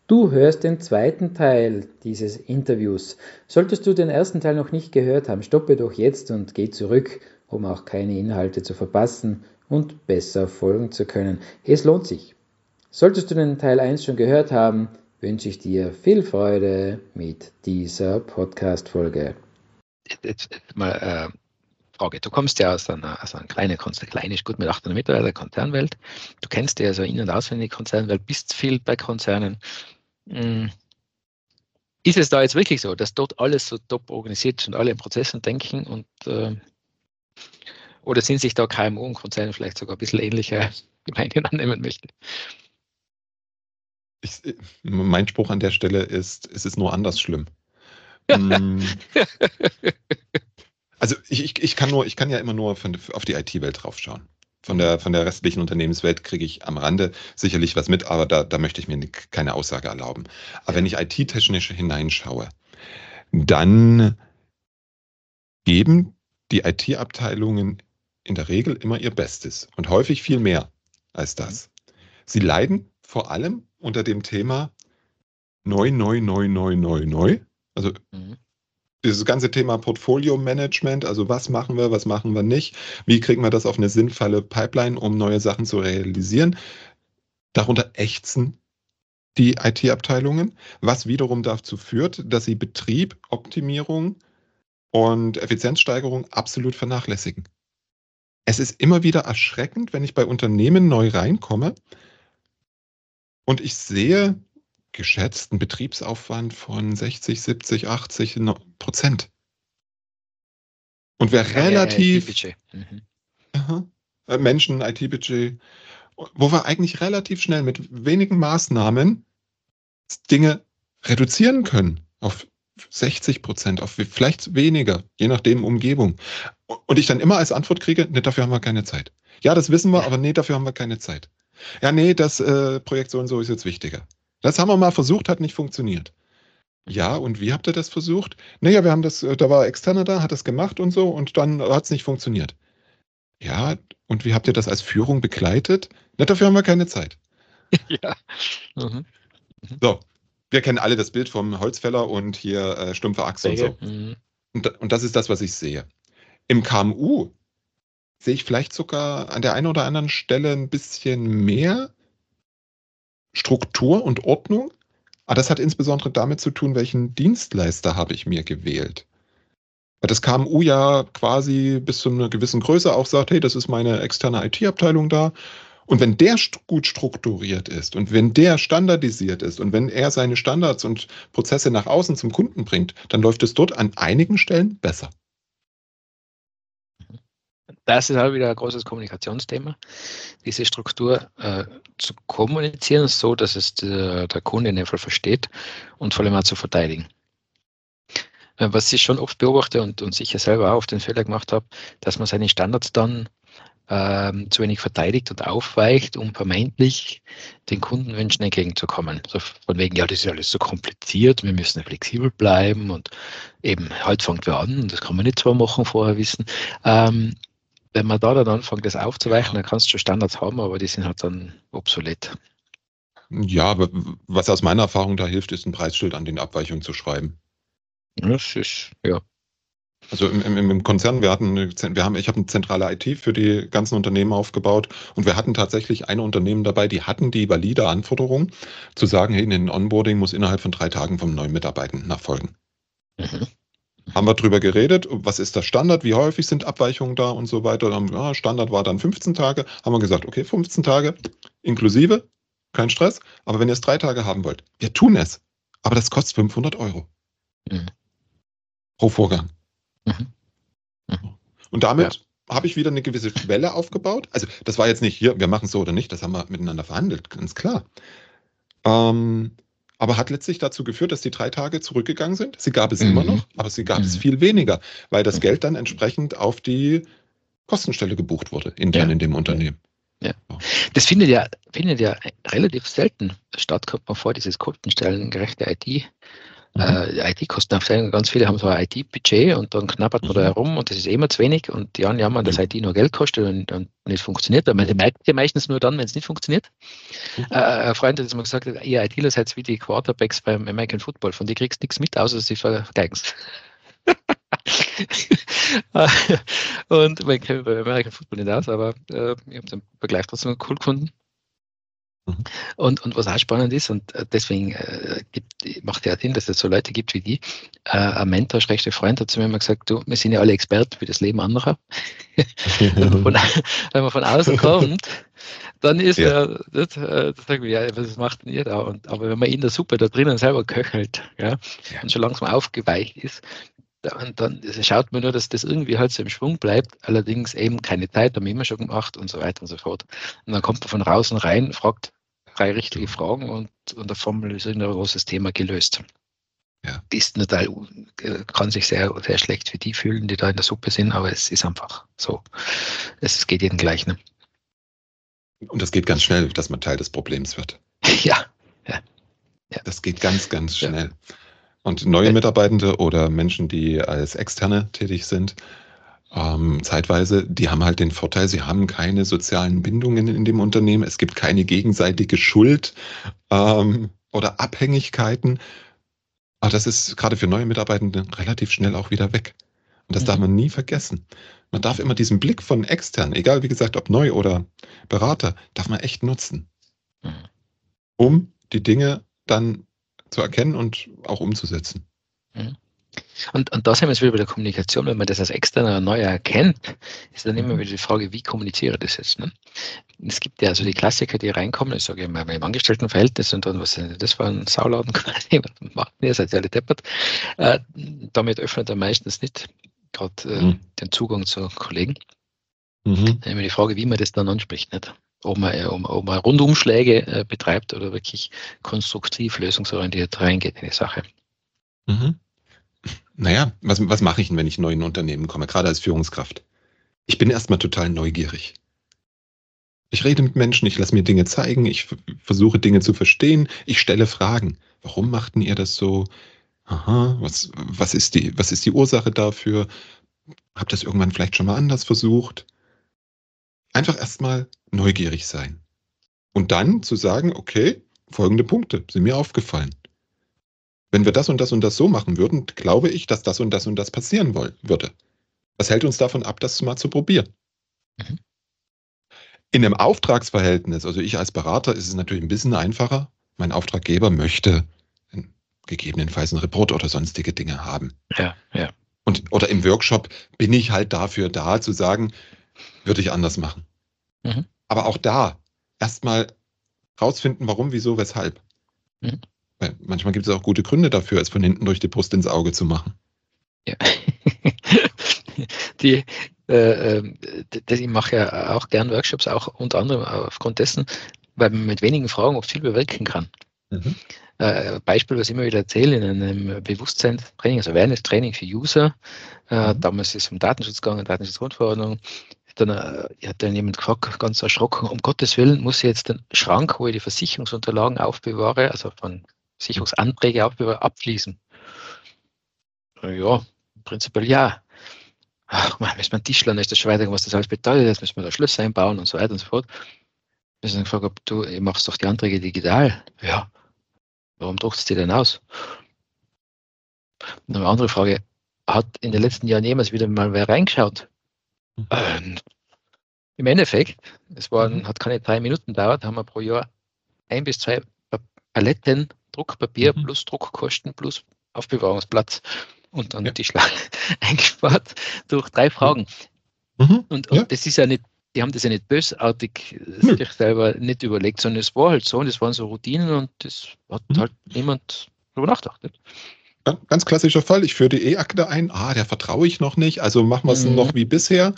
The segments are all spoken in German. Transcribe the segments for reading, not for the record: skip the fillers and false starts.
Du hörst den zweiten Teil dieses Interviews. Solltest du den ersten Teil noch nicht gehört haben, stoppe doch jetzt und geh zurück, um auch keine Inhalte zu verpassen und besser folgen zu können. Es lohnt sich. Solltest du den Teil 1 schon gehört haben, wünsche ich dir viel Freude mit dieser Podcast-Folge. Jetzt mal Frage. Du kommst ja aus einer kleinen ist gut mit 800 Mitarbeitern Konzernwelt. Du kennst ja also in- und auswendig Konzernwelt, bist viel bei Konzernen. Ist es da jetzt wirklich so, dass dort alles so top organisiert ist und alle in Prozessen denken oder sind sich da KMU und Konzerne vielleicht sogar ein bisschen ähnlicher Gemeinden annehmen möchte? Mein Spruch an der Stelle ist, es ist nur anders schlimm. Also ich kann ja immer nur auf die IT-Welt draufschauen. Von der restlichen Unternehmenswelt kriege ich am Rande sicherlich was mit, aber da möchte ich mir keine Aussage erlauben. Aber wenn ich IT-technisch hineinschaue, dann geben die IT-Abteilungen in der Regel immer ihr Bestes und häufig viel mehr als das. Sie leiden vor allem unter dem Thema neu. Also dieses ganze Thema Portfolio-Management, also was machen wir nicht, wie kriegen wir das auf eine sinnvolle Pipeline, um neue Sachen zu realisieren. Darunter ächzen die IT-Abteilungen, was wiederum dazu führt, dass sie Betrieb, Optimierung und Effizienzsteigerung absolut vernachlässigen. Es ist immer wieder erschreckend, wenn ich bei Unternehmen neu reinkomme und ich sehe geschätzten Betriebsaufwand von 60, 70, 80%. Und wer relativ Menschen, IT-Budget, wo wir eigentlich relativ schnell mit wenigen Maßnahmen Dinge reduzieren können auf 60%, auf vielleicht weniger, je nachdem Umgebung. Und ich dann immer als Antwort kriege, nee, dafür haben wir keine Zeit. Ja, das wissen wir, aber nee, dafür haben wir keine Zeit. Ja, nee, das Projekt so und so ist jetzt wichtiger. Das haben wir mal versucht, hat nicht funktioniert. Ja, und wie habt ihr das versucht? Naja, wir haben das, da war Externer da, hat das gemacht und so und dann hat es nicht funktioniert. Ja, und wie habt ihr das als Führung begleitet? Na, dafür haben wir keine Zeit. Ja. So, wir kennen alle das Bild vom Holzfäller und hier stumpfe Achse und so. Und das ist das, was ich sehe. Im KMU sehe ich vielleicht sogar an der einen oder anderen Stelle ein bisschen mehr Struktur und Ordnung. Aber das hat insbesondere damit zu tun, welchen Dienstleister habe ich mir gewählt. Weil das KMU ja quasi bis zu einer gewissen Größe auch sagt, hey, das ist meine externe IT-Abteilung da. Und wenn der gut strukturiert ist und wenn der standardisiert ist und wenn er seine Standards und Prozesse nach außen zum Kunden bringt, dann läuft es dort an einigen Stellen besser. Das ist auch wieder ein großes Kommunikationsthema, diese Struktur zu kommunizieren, so dass es der Kunde in dem Fall versteht und vor allem auch zu verteidigen. Was ich schon oft beobachte und sicher selber auch auf den Fehler gemacht habe, dass man seine Standards dann zu wenig verteidigt und aufweicht, um vermeintlich den Kundenwünschen entgegenzukommen. So von wegen, ja, das ist alles so kompliziert, wir müssen ja flexibel bleiben und eben, heute fängt wir an und das kann man nicht 2 Wochen vorher wissen. Wenn man da dann anfängt, das aufzuweichen, dann kannst du schon Standards haben, aber die sind halt dann obsolet. Ja, aber was aus meiner Erfahrung da hilft, ist ein Preisschild an den Abweichungen zu schreiben. Das ist, ja. Also im Konzern, ich habe eine zentrale IT für die ganzen Unternehmen aufgebaut und wir hatten tatsächlich ein Unternehmen dabei, die hatten die valide Anforderung, zu sagen, hey, ein Onboarding muss innerhalb von 3 Tagen vom neuen Mitarbeitenden erfolgen. Haben wir drüber geredet, was ist der Standard, wie häufig sind Abweichungen da und so weiter. Standard war dann 15 Tage, haben wir gesagt, okay, 15 Tage inklusive, kein Stress, aber wenn ihr es 3 Tage haben wollt, wir tun es, aber das kostet 500 € pro Vorgang. Und damit habe ich wieder eine gewisse Schwelle aufgebaut. Also das war jetzt nicht hier, wir machen es so oder nicht, das haben wir miteinander verhandelt, ganz klar. Aber hat letztlich dazu geführt, dass die 3 Tage zurückgegangen sind. Sie gab es immer noch, aber sie gab es viel weniger, weil das Geld dann entsprechend auf die Kostenstelle gebucht wurde, intern in dem Unternehmen. Ja. Das findet ja relativ selten statt, kommt man vor, dieses kostenstellengerechte IT. IT-Kostenabteilung, ganz viele haben so ein IT-Budget und dann knabbert man da herum und das ist immer zu wenig und die anderen jammern, dass IT nur Geld kostet und nicht funktioniert. Aber die merkt ihr meistens nur dann, wenn es nicht funktioniert. Ein Freund hat jetzt mal gesagt, ihr ITler seid wie die Quarterbacks beim American Football, von denen kriegst du nichts mit, außer dass sie vergeigen. Und ich kenne mich bei American Football nicht aus, aber ich habe den Vergleich trotzdem cool gefunden. Und was auch spannend ist, und deswegen macht ja Sinn, dass es so Leute gibt wie die. Ein Mentor, Freund, hat zu mir immer gesagt, du, wir sind ja alle Experten für das Leben anderer. Wenn man von außen kommt, dann ist das sagen wir, ja, was macht denn ihr da? Aber wenn man in der Suppe da drinnen selber köchelt, und schon langsam aufgeweicht ist, dann schaut man nur, dass das irgendwie halt so im Schwung bleibt, allerdings eben keine Zeit, haben wir immer schon gemacht und so weiter und so fort. Und dann kommt man von draußen rein, fragt 3 richtige Fragen und der Formel ist ein großes Thema gelöst. Ja. Ist total, kann sich sehr, sehr schlecht für die fühlen, die da in der Suppe sind, aber es ist einfach so. Es geht jedem gleich. Ne? Und das geht ganz schnell, dass man Teil des Problems wird. Ja. Das geht ganz, ganz schnell. Ja. Und neue Mitarbeitende oder Menschen, die als Externe tätig sind, zeitweise, die haben halt den Vorteil, sie haben keine sozialen Bindungen in dem Unternehmen. Es gibt keine gegenseitige Schuld oder Abhängigkeiten. Aber das ist gerade für neue Mitarbeitende relativ schnell auch wieder weg. Und das darf man nie vergessen. Man darf immer diesen Blick von extern, egal wie gesagt, ob neu oder Berater, darf man echt nutzen, um die Dinge dann zu erkennen und auch umzusetzen. Und da sind wir jetzt wieder bei der Kommunikation. Wenn man das als externer Neuer erkennt, ist dann immer wieder die Frage, wie kommuniziere ich das jetzt? Ne? Es gibt ja also die Klassiker, die reinkommen, ich sage immer im Angestelltenverhältnis und dann, was ist das für ein Sauladen quasi, was macht ihr, seid ihr alle deppert. Damit öffnet er meistens nicht gerade den Zugang zu Kollegen. Dann immer die Frage, wie man das dann anspricht. Nicht? Ob man Rundumschläge betreibt oder wirklich konstruktiv, lösungsorientiert reingeht in die Sache. Naja, was mache ich denn, wenn ich neu in ein Unternehmen komme, gerade als Führungskraft? Ich bin erstmal total neugierig. Ich rede mit Menschen, ich lasse mir Dinge zeigen, ich versuche Dinge zu verstehen, ich stelle Fragen. Warum machten ihr das so? Aha, was ist die Ursache dafür? Habt ihr das irgendwann vielleicht schon mal anders versucht? Einfach erstmal neugierig sein. Und dann zu sagen, okay, folgende Punkte sind mir aufgefallen. Wenn wir das und das und das so machen würden, glaube ich, dass das und das und das passieren würde. Was hält uns davon ab, das mal zu probieren? In einem Auftragsverhältnis, also ich als Berater, ist es natürlich ein bisschen einfacher. Mein Auftraggeber möchte gegebenenfalls einen Report oder sonstige Dinge haben. Ja. Oder im Workshop bin ich halt dafür da, zu sagen, würde ich anders machen. Aber auch da erstmal rausfinden, warum, wieso, weshalb. Weil manchmal gibt es auch gute Gründe dafür, es von hinten durch die Brust ins Auge zu machen. Ja. Ich mache ja auch gern Workshops, auch unter anderem aufgrund dessen, weil man mit wenigen Fragen oft viel bewirken kann. Beispiel, was ich immer wieder erzähle, in einem Bewusstseinstraining, also Awareness-Training für User, damals ist es um Datenschutz gegangen, Datenschutzgrundverordnung, dann hat dann jemand gefragt, ganz erschrocken, um Gottes Willen muss ich jetzt den Schrank, wo ich die Versicherungsunterlagen aufbewahre, also von Versicherungsanträge aufbewahre, abschließen. Ja, prinzipiell ja. Ach man, müssen wir einen Tischler, ist das schon weiter, was das alles bedeutet, jetzt müssen wir da Schlösser einbauen und so weiter und so fort. Wir sind gefragt, ob du machst doch die Anträge digital. Ja. Warum druckst du die denn aus? Und eine andere Frage, hat in den letzten Jahren jemals wieder mal wer reingeschaut? Im Endeffekt, hat keine 3 Minuten gedauert, haben wir pro Jahr 1 bis 2 Paletten Druckpapier plus Druckkosten plus Aufbewahrungsplatz und dann die Schlange eingespart durch 3 Fragen. Und das ist ja nicht, die haben das ja nicht bösartig sich selber nicht überlegt, sondern es war halt so und es waren so Routinen und das hat halt niemand drüber nachgedacht. Ganz klassischer Fall, ich führe die E-Akte ein, der vertraue ich noch nicht, also machen wir es noch wie bisher.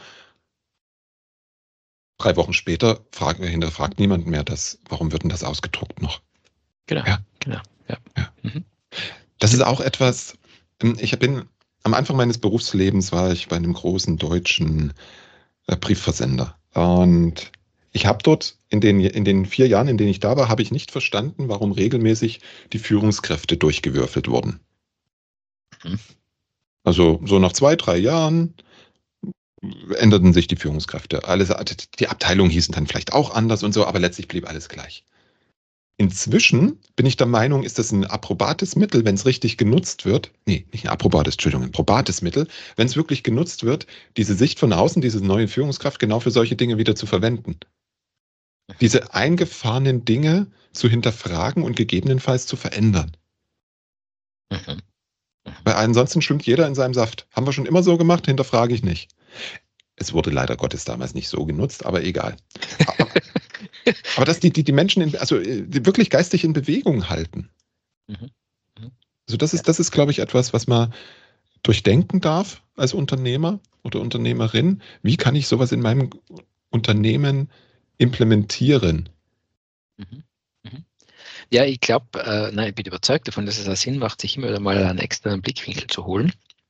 3 Wochen später hinterfragt niemand mehr, warum wird denn das ausgedruckt noch? Genau. Das ist auch etwas, am Anfang meines Berufslebens war ich bei einem großen deutschen Briefversender. Und ich habe dort in den 4 Jahren, in denen ich da war, habe ich nicht verstanden, warum regelmäßig die Führungskräfte durchgewürfelt wurden. Also so nach 2, 3 Jahren änderten sich die Führungskräfte. Die Abteilungen hießen dann vielleicht auch anders und so, aber letztlich blieb alles gleich. Inzwischen bin ich der Meinung, ist das ein approbates Mittel, wenn es richtig genutzt wird. Nee, nicht ein approbates, Entschuldigung, ein probates Mittel, wenn es wirklich genutzt wird, diese Sicht von außen, diese neue Führungskraft genau für solche Dinge wieder zu verwenden. Diese eingefahrenen Dinge zu hinterfragen und gegebenenfalls zu verändern. Weil ansonsten schwimmt jeder in seinem Saft. Haben wir schon immer so gemacht, hinterfrage ich nicht. Es wurde leider Gottes damals nicht so genutzt, aber egal. Aber dass die Menschen die wirklich geistig in Bewegung halten. Also das ist, glaube ich, etwas, was man durchdenken darf als Unternehmer oder Unternehmerin. Wie kann ich sowas in meinem Unternehmen implementieren? Ja, ich glaube, ich bin überzeugt davon, dass es auch Sinn macht, sich immer wieder mal einen externen Blickwinkel zu holen.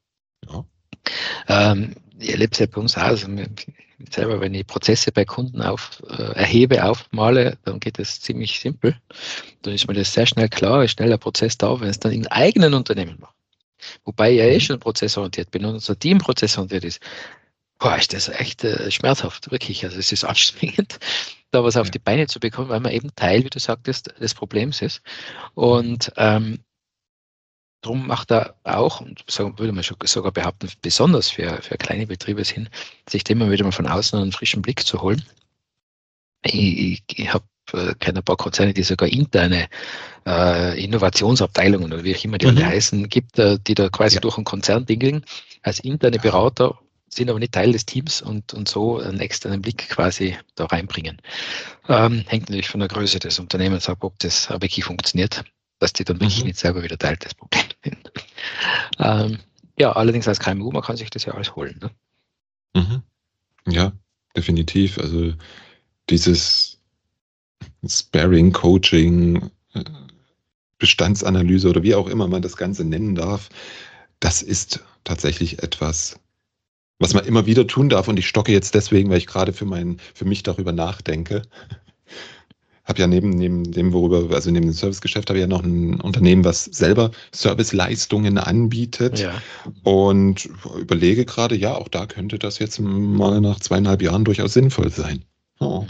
Ja. Ich erlebe es ja bei uns auch. Also selber, wenn ich Prozesse bei Kunden aufmale, dann geht das ziemlich simpel. Dann ist mir das sehr schnell klar, ist schnell der Prozess da, wenn es dann im eigenen Unternehmen macht. Wobei ich ja schon prozessorientiert bin und unser Team prozessorientiert ist. Ist das echt schmerzhaft, wirklich. Also es ist anstrengend, da was auf die Beine zu bekommen, weil man eben Teil, wie du sagtest, des Problems ist. Und darum macht er auch, und würde man sogar behaupten, besonders für kleine Betriebe Sinn, sich dem immer wieder mal von außen einen frischen Blick zu holen. Ich habe kenne ein paar Konzerne, die sogar interne Innovationsabteilungen oder wie auch immer die alle heißen, gibt, die da quasi durch einen Konzern dingeln, als interne Berater, sind aber nicht Teil des Teams und so einen externen Blick quasi da reinbringen. Hängt natürlich von der Größe des Unternehmens ab, ob das wirklich funktioniert, dass die dann wirklich nicht selber wieder Teil des Problems sind. Allerdings als KMU, man kann sich das ja alles holen. Ne? Ja, definitiv. Also dieses Sparring, Coaching, Bestandsanalyse oder wie auch immer man das Ganze nennen darf, das ist tatsächlich etwas, was man immer wieder tun darf. Und ich stocke jetzt deswegen, weil ich gerade für mich darüber nachdenke. Habe ja neben dem Servicegeschäft habe ich ja noch ein Unternehmen, was selber Serviceleistungen anbietet. Ja. Und überlege gerade, ja, auch da könnte das jetzt mal nach 2,5 Jahren durchaus sinnvoll sein. Oh.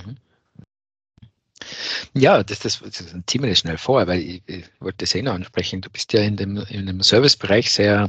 Ja, das ziehen wir das schnell vor, weil ich wollte das noch ansprechen. Du bist ja in dem Servicebereich sehr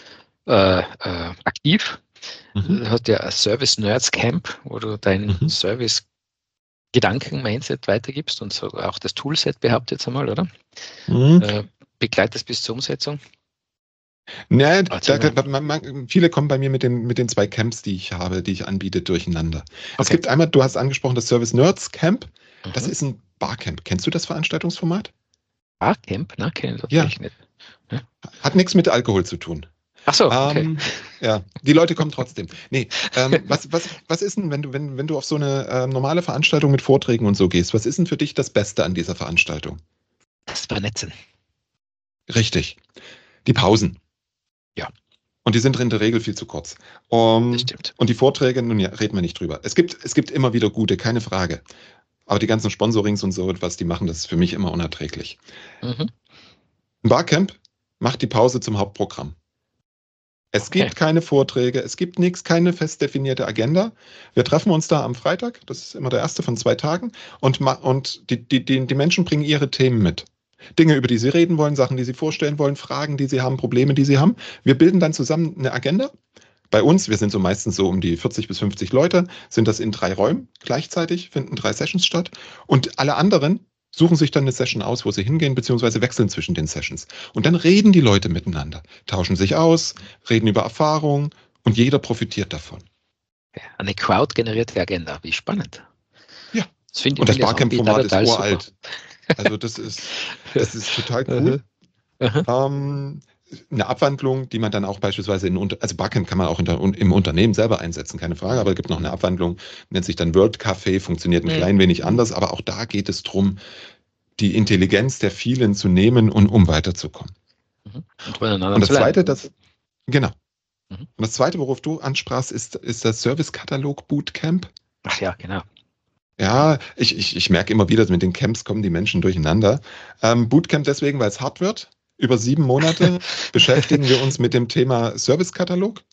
aktiv. Du hast ja ein Service Nerds Camp, wo du deinen Service Gedanken, Mindset weitergibst und so auch das Toolset behauptet jetzt einmal, oder? Begleitest bis zur Umsetzung? Nein, viele kommen bei mir mit den 2 Camps, die ich habe, die ich anbiete, durcheinander. Okay. Es gibt einmal, du hast angesprochen, das Service Nerds Camp. Das ist ein Barcamp. Kennst du das Veranstaltungsformat? Barcamp? Na, kenne ich ja. nicht. Ja. Hat nichts mit Alkohol zu tun. Ach so, okay. Ja, die Leute kommen trotzdem. Nee, was ist denn, wenn du auf so eine normale Veranstaltung mit Vorträgen und so gehst, was ist denn für dich das Beste an dieser Veranstaltung? Das Vernetzen. Richtig. Die Pausen. Ja. Und die sind in der Regel viel zu kurz. Das stimmt. Und die Vorträge, nun ja, reden wir nicht drüber. Es gibt immer wieder gute, keine Frage. Aber die ganzen Sponsorings und so etwas, die machen das für mich immer unerträglich. Ein Barcamp macht die Pause zum Hauptprogramm. Es gibt keine Vorträge, es gibt nichts, keine fest definierte Agenda. Wir treffen uns da am Freitag, das ist immer der erste von 2 Tagen, und die Menschen bringen ihre Themen mit. Dinge, über die sie reden wollen, Sachen, die sie vorstellen wollen, Fragen, die sie haben, Probleme, die sie haben. Wir bilden dann zusammen eine Agenda. Bei uns, wir sind so meistens so um die 40 bis 50 Leute, sind das in 3 Räumen gleichzeitig, finden 3 Sessions statt. Und alle anderen suchen sich dann eine Session aus, wo sie hingehen, beziehungsweise wechseln zwischen den Sessions. Und dann reden die Leute miteinander, tauschen sich aus, reden über Erfahrungen und jeder profitiert davon. Eine crowd-generierte Agenda, wie spannend. Ja, und das Barcamp-Format ist uralt. Super. Also das ist total cool. Eine Abwandlung, die man dann auch beispielsweise also Barcamp kann man auch im Unternehmen selber einsetzen, keine Frage, aber es gibt noch eine Abwandlung, nennt sich dann World Café, funktioniert ein klein wenig anders, aber auch da geht es darum, die Intelligenz der vielen zu nehmen und um weiterzukommen. Und das Zweite, Und das Zweite, worauf du ansprachst, ist das Service-Katalog Bootcamp. Ach ja, genau. Ja, ich merke immer wieder, mit den Camps kommen die Menschen durcheinander. Bootcamp deswegen, weil es hart wird. über 7 Monate beschäftigen wir uns mit dem Thema Servicekatalog,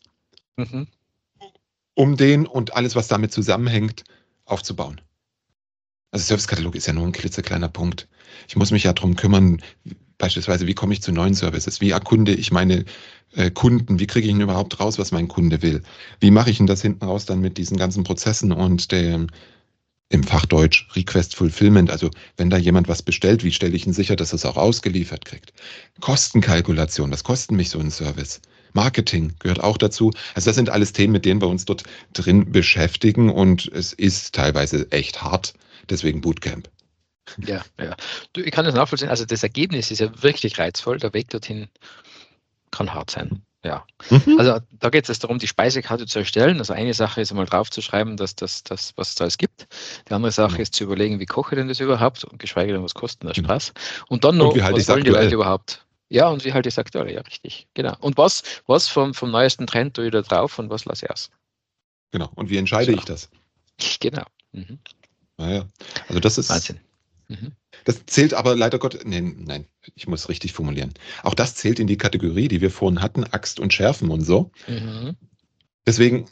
um den und alles, was damit zusammenhängt, aufzubauen. Also Servicekatalog ist ja nur ein klitzekleiner Punkt. Ich muss mich ja darum kümmern, beispielsweise, wie komme ich zu neuen Services? Wie erkunde ich meine Kunden? Wie kriege ich ihn überhaupt raus, was mein Kunde will? Wie mache ich denn das hinten raus dann mit diesen ganzen Prozessen und dem im Fachdeutsch Request Fulfillment? Also wenn da jemand was bestellt, wie stelle ich ihn sicher, dass er es auch ausgeliefert kriegt? Kostenkalkulation, was kostet mich so ein Service? Marketing gehört auch dazu. Also das sind alles Themen, mit denen wir uns dort drin beschäftigen und es ist teilweise echt hart. Deswegen Bootcamp. Ja. Du, ich kann das nachvollziehen. Also das Ergebnis ist ja wirklich reizvoll. Der Weg dorthin kann hart sein. Ja. Also da geht es darum, die Speisekarte zu erstellen. Also eine Sache ist einmal draufzuschreiben, dass das, was es da alles gibt. Die andere Sache ist zu überlegen, wie koche ich denn das überhaupt und geschweige denn, was kostet der Spaß. Und dann noch, was wollen die Leute überhaupt? Ja, und wie halte ich es aktuell? Ja, richtig. Genau. Und was vom neuesten Trend tue ich da drauf und was lasse ich aus? Genau. Und wie entscheide ich das? Genau. Naja. Also das ist Wahnsinn. Das zählt aber leider Gott, nein, ich muss richtig formulieren. Auch das zählt in die Kategorie, die wir vorhin hatten, Axt und Schärfen und so. Deswegen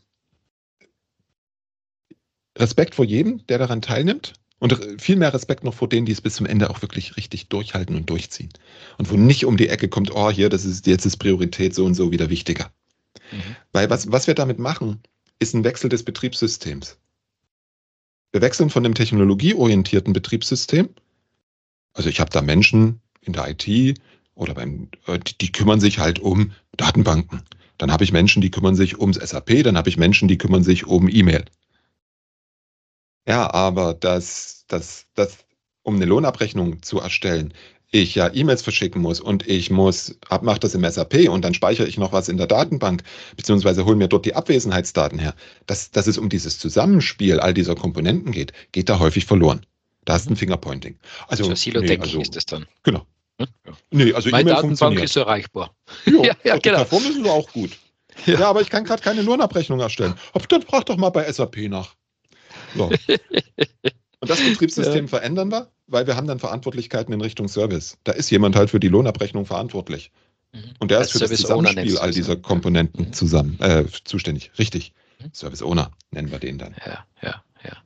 Respekt vor jedem, der daran teilnimmt und viel mehr Respekt noch vor denen, die es bis zum Ende auch wirklich richtig durchhalten und durchziehen. Und wo nicht um die Ecke kommt, oh hier, jetzt ist Priorität so und so wieder wichtiger. Weil was wir damit machen, ist ein Wechsel des Betriebssystems. Wir wechseln von dem technologieorientierten Betriebssystem. Also ich habe da Menschen in der IT oder die kümmern sich halt um Datenbanken. Dann habe ich Menschen, die kümmern sich ums SAP, dann habe ich Menschen, die kümmern sich um E-Mail. Ja, aber um eine Lohnabrechnung zu erstellen, ich ja E-Mails verschicken muss und ich mache das im SAP und dann speichere ich noch was in der Datenbank, beziehungsweise hole mir dort die Abwesenheitsdaten her. Dass es um dieses Zusammenspiel all dieser Komponenten geht da häufig verloren. Da ist ein Fingerpointing. Also Silo-Denken ist das dann. Genau. Nee, also meine E-Mail Datenbank funktioniert. ist erreichbar. Ja, genau. Perform ist auch gut. Ja, aber ich kann gerade keine Lohnabrechnung erstellen. Dann frag doch mal bei SAP nach. So. Und das Betriebssystem verändern wir, weil wir haben dann Verantwortlichkeiten in Richtung Service. Da ist jemand halt für die Lohnabrechnung verantwortlich. Und der ist für das Zusammenspiel all dieser Komponenten zuständig. Richtig. Service Owner nennen wir den dann. Ja.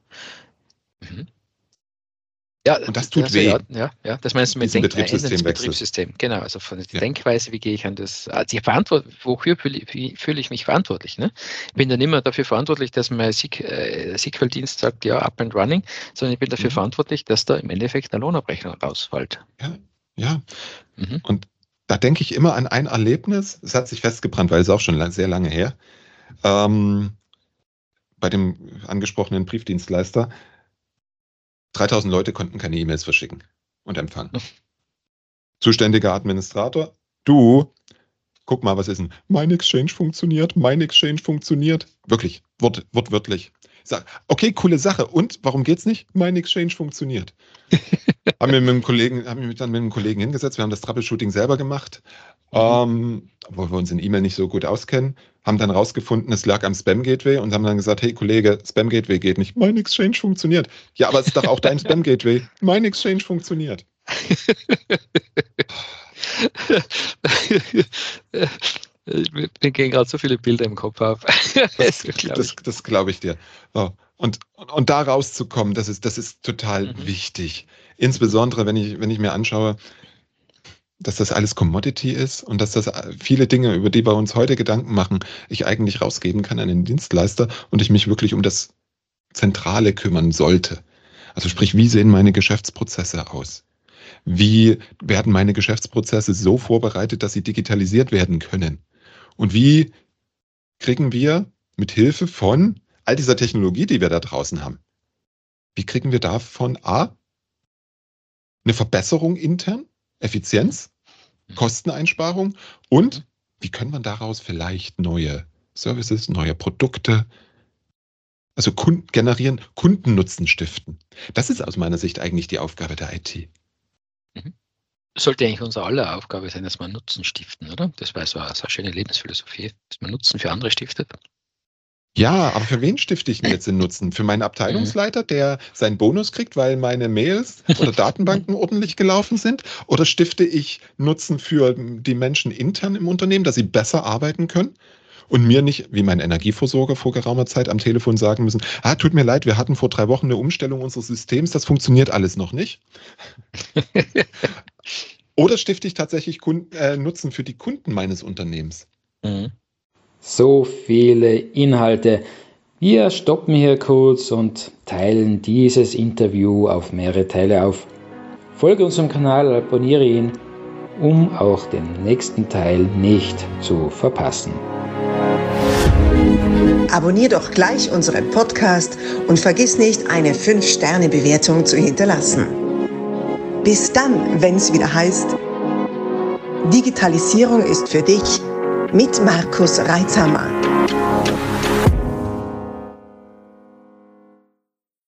Ja, und das tut weh. Ja, das meinst du mit Betriebssystem. Genau, also von der Denkweise, wie gehe ich an das, wofür fühle ich mich verantwortlich? Ne? Ich bin dann immer dafür verantwortlich, dass mein SQL-Dienst sagt, ja, up and running, sondern ich bin dafür verantwortlich, dass da im Endeffekt eine Lohnabrechnung rausfällt. Ja. Und da denke ich immer an ein Erlebnis, es hat sich festgebrannt, weil es auch schon sehr lange her, bei dem angesprochenen Briefdienstleister. 3000 Leute konnten keine E-Mails verschicken und empfangen. Zuständiger Administrator, du, guck mal, was ist denn? Mein Exchange funktioniert. Wirklich, wortwörtlich. Ich sag, okay, coole Sache. Und, warum geht's nicht? Mein Exchange funktioniert. Haben mich dann mit einem Kollegen hingesetzt, wir haben das Troubleshooting selber gemacht, obwohl wir uns in E-Mail nicht so gut auskennen, haben dann rausgefunden, es lag am Spam-Gateway und haben dann gesagt, hey Kollege, Spam-Gateway geht nicht. Mein Exchange funktioniert. Ja, aber es ist doch auch dein Spam-Gateway. Mein Exchange funktioniert. Mir gehen gerade so viele Bilder im Kopf auf. Das glaube ich dir. So. Und da rauszukommen, das ist total wichtig. Insbesondere, wenn ich mir anschaue, dass das alles Commodity ist und dass das viele Dinge, über die wir uns heute Gedanken machen, ich eigentlich rausgeben kann an den Dienstleister und ich mich wirklich um das Zentrale kümmern sollte. Also sprich, wie sehen meine Geschäftsprozesse aus? Wie werden meine Geschäftsprozesse so vorbereitet, dass sie digitalisiert werden können? Und wie kriegen wir mit Hilfe von all dieser Technologie, die wir da draußen haben, wie kriegen wir davon eine Verbesserung intern, Effizienz, Kosteneinsparung und wie können wir daraus vielleicht neue Services, neue Produkte, also generieren, Kundennutzen stiften. Das ist aus meiner Sicht eigentlich die Aufgabe der IT. Sollte eigentlich unsere aller Aufgabe sein, dass wir Nutzen stiften, oder? Das war so eine schöne Lebensphilosophie, dass man Nutzen für andere stiftet. Ja, aber für wen stifte ich denn jetzt den Nutzen? Für meinen Abteilungsleiter, der seinen Bonus kriegt, weil meine Mails oder Datenbanken ordentlich gelaufen sind? Oder stifte ich Nutzen für die Menschen intern im Unternehmen, dass sie besser arbeiten können? Und mir nicht, wie mein Energieversorger vor geraumer Zeit am Telefon sagen müssen, tut mir leid, wir hatten vor 3 Wochen eine Umstellung unseres Systems, das funktioniert alles noch nicht. Oder stifte ich tatsächlich Nutzen für die Kunden meines Unternehmens? So viele Inhalte. Wir stoppen hier kurz und teilen dieses Interview auf mehrere Teile auf. Folge unserem Kanal, abonniere ihn, um auch den nächsten Teil nicht zu verpassen. Abonnier doch gleich unseren Podcast und vergiss nicht, eine 5-Sterne-Bewertung zu hinterlassen. Bis dann, wenn es wieder heißt, Digitalisierung ist für dich mit Markus Reitzhammer.